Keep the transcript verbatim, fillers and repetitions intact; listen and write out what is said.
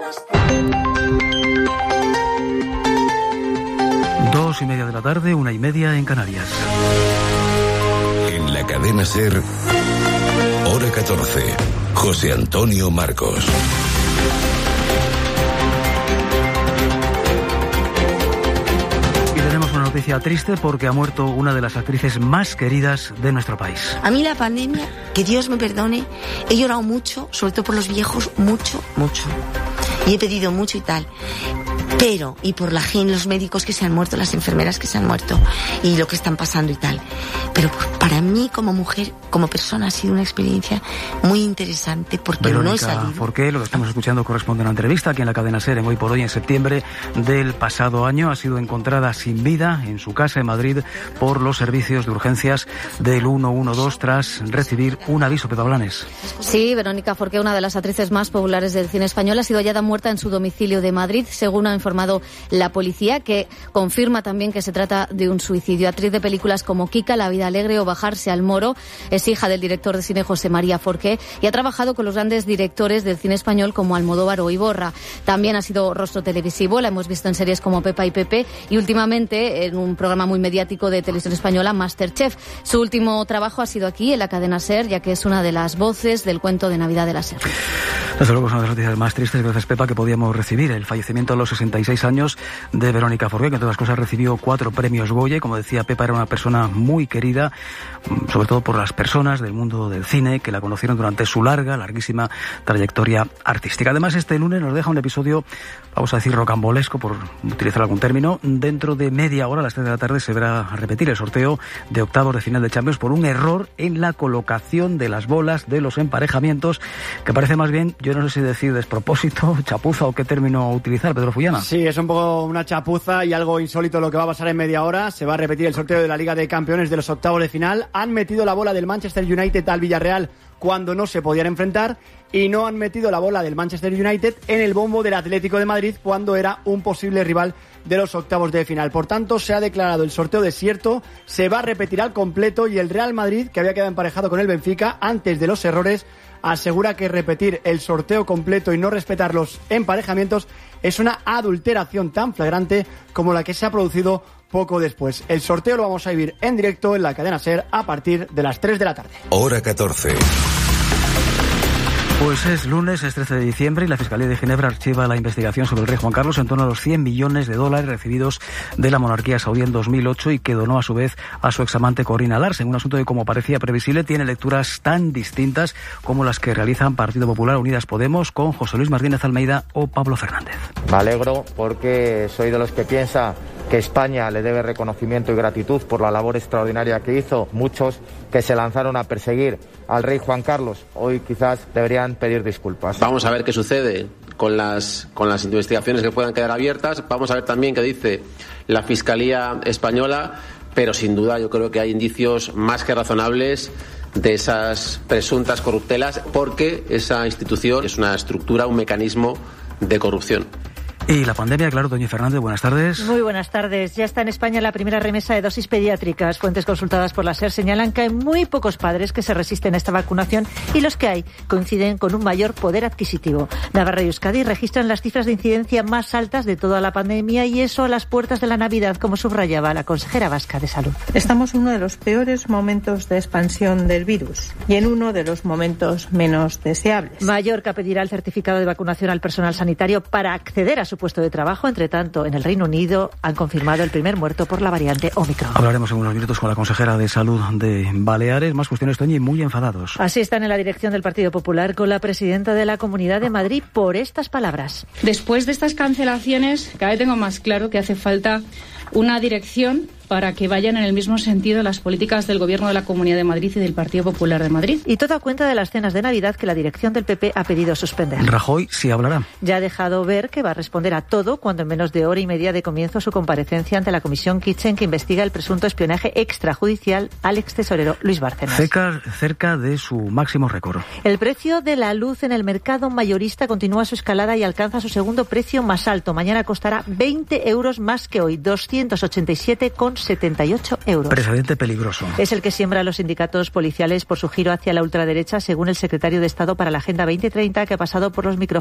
Dos y media de la tarde, una y media en Canarias. En la cadena SER, hora catorce, José Antonio Marcos. Y tenemos una noticia triste porque ha muerto una de las actrices más queridas de nuestro país. A mí la pandemia, que Dios me perdone, he llorado mucho, sobre todo por los viejos, mucho, mucho. Y he pedido mucho y tal. Pero, y por la gente, los médicos que se han muerto, las enfermeras que se han muerto, y lo que están pasando y tal. Pero para mí, como mujer, como persona, ha sido una experiencia muy interesante, porque Verónica no he salido. Forqué, lo que estamos escuchando corresponde a una entrevista aquí en la cadena SER en Hoy por Hoy, en septiembre del pasado año. Ha sido encontrada sin vida en su casa en Madrid por los servicios de urgencias del ciento doce tras recibir un aviso. Pepa Blanes. Sí, Verónica Forqué, una de las actrices más populares del cine español, ha sido hallada muerta en su domicilio de Madrid, según ha informado la policía, que confirma también que se trata de un suicidio. Actriz de películas como Kika, La vida alegre o Bajarse al Moro, es hija del director de cine José María Forqué y ha trabajado con los grandes directores del cine español como Almodóvar o Iborra. También ha sido rostro televisivo, la hemos visto en series como Pepa y Pepe y últimamente en un programa muy mediático de televisión española, MasterChef. Su último trabajo ha sido aquí, en la cadena SER, ya que es una de las voces del cuento de Navidad de la SER. Desde luego es una de las noticias más tristes, gracias Pepa, que podíamos recibir. El fallecimiento a los sesenta y seis años de Verónica Forqué, que entre otras cosas recibió cuatro premios Goya. Como decía Pepa, era una persona muy querida, sobre todo por las personas del mundo del cine que la conocieron durante su larga, larguísima trayectoria artística. Además, este lunes nos deja un episodio, vamos a decir, rocambolesco, por utilizar algún término. Dentro de media hora, a las tres de la tarde, se verá repetir el sorteo de octavos de final de Champions por un error en la colocación de las bolas de los emparejamientos, que parece más bien, yo no sé si decir despropósito, chapuza o qué término utilizar, Pedro Fullana. Sí, es un poco una chapuza y algo insólito lo que va a pasar en media hora. Se va a repetir el sorteo de la Liga de Campeones de los octavos de final. Han metido la bola del Manchester United al Villarreal cuando no se podían enfrentar y no han metido la bola del Manchester United en el bombo del Atlético de Madrid cuando era un posible rival de los octavos de final. Por tanto, se ha declarado el sorteo desierto, se va a repetir al completo y el Real Madrid, que había quedado emparejado con el Benfica antes de los errores, asegura que repetir el sorteo completo y no respetar los emparejamientos es una adulteración tan flagrante como la que se ha producido poco después. El sorteo lo vamos a vivir en directo en la cadena SER a partir de las tres de la tarde. Hora catorce. Pues es lunes, es trece de diciembre y la Fiscalía de Ginebra archiva la investigación sobre el rey Juan Carlos en torno a los cien millones de dólares recibidos de la monarquía saudí en dos mil ocho y que donó a su vez a su examante Corina Larsen. Un asunto que, como parecía previsible, tiene lecturas tan distintas como las que realizan Partido Popular, Unidas Podemos, con José Luis Martínez Almeida o Pablo Fernández. Me alegro porque soy de los que piensa que España le debe reconocimiento y gratitud por la labor extraordinaria que hizo. Muchos que se lanzaron a perseguir al rey Juan Carlos hoy quizás deberían pedir disculpas. Vamos a ver qué sucede con las, con las investigaciones que puedan quedar abiertas. Vamos a ver también qué dice la Fiscalía española, pero sin duda yo creo que hay indicios más que razonables de esas presuntas corruptelas, porque esa institución es una estructura, un mecanismo de corrupción. Y la pandemia, claro, doña Fernández, buenas tardes. Muy buenas tardes. Ya está en España la primera remesa de dosis pediátricas. Fuentes consultadas por la SER señalan que hay muy pocos padres que se resisten a esta vacunación y los que hay coinciden con un mayor poder adquisitivo. Navarra y Euskadi registran las cifras de incidencia más altas de toda la pandemia y eso a las puertas de la Navidad, como subrayaba la consejera vasca de Salud. Estamos en uno de los peores momentos de expansión del virus y en uno de los momentos menos deseables. Mallorca pedirá el certificado de vacunación al personal sanitario para acceder a su puesto de trabajo. Entre tanto, en el Reino Unido han confirmado el primer muerto por la variante Omicron. Hablaremos en unos minutos con la consejera de Salud de Baleares. Más cuestiones, Toñi, muy enfadados. Así están en la dirección del Partido Popular con la presidenta de la Comunidad de Madrid por estas palabras. Después de estas cancelaciones, cada vez tengo más claro que hace falta una dirección para que vayan en el mismo sentido las políticas del Gobierno de la Comunidad de Madrid y del Partido Popular de Madrid. Y todo a cuenta de las cenas de Navidad que la dirección del P P ha pedido suspender. Rajoy sí hablará. Ya ha dejado ver que va a responder a todo cuando en menos de hora y media de comienzo su comparecencia ante la Comisión Kitchen, que investiga el presunto espionaje extrajudicial al extesorero Luis Bárcenas. Cerca, cerca de su máximo récord. El precio de la luz en el mercado mayorista continúa su escalada y alcanza su segundo precio más alto. Mañana costará veinte euros más que hoy, doscientos ochenta y siete con setenta y ocho euros. Precedente peligroso. Es el que siembra a los sindicatos policiales por su giro hacia la ultraderecha, según el secretario de Estado para la Agenda veinte treinta, que ha pasado por los micrófonos